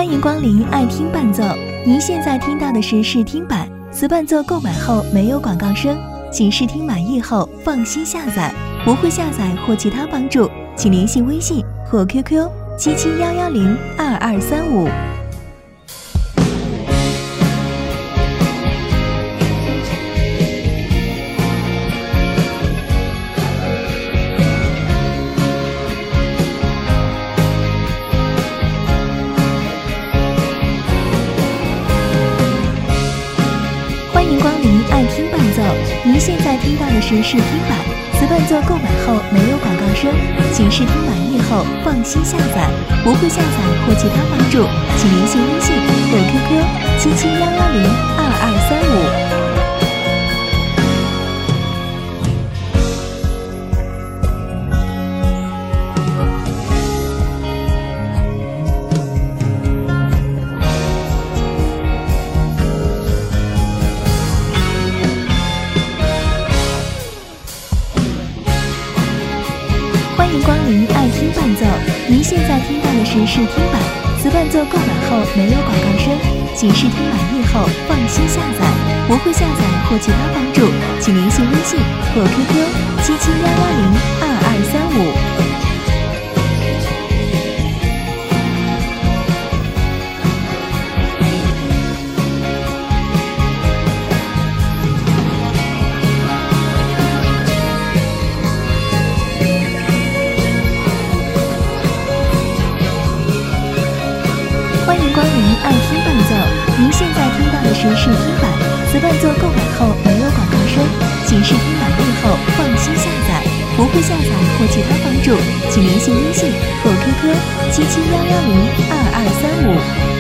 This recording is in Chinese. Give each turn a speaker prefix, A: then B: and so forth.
A: 欢迎光临爱听伴奏，您现在听到的是试听版，此伴奏购买后没有广告声，请试听满意后放心下载。不会下载或其他帮助，请联系微信或 QQ 7711022235。欢迎光临爱听伴奏，您现在听到的是试听版，此伴奏购买后没有广告声，请试听满意后放心下载。不会下载或其他帮助，请联系微信或 QQ 7711022235。欢迎光临爱听伴奏，您现在听到的是试听版，此伴奏购买后没有广告声，请试听满意后放心下载。不会下载或其他帮助，请联系微信或 QQ 7711022235。欢迎光临爱听伴奏，您现在听到的是试听版，此伴奏购买后没有广告声，请试听满意后放心下载。不会下载或其他帮助，请联系微信或 QQ 7711022235。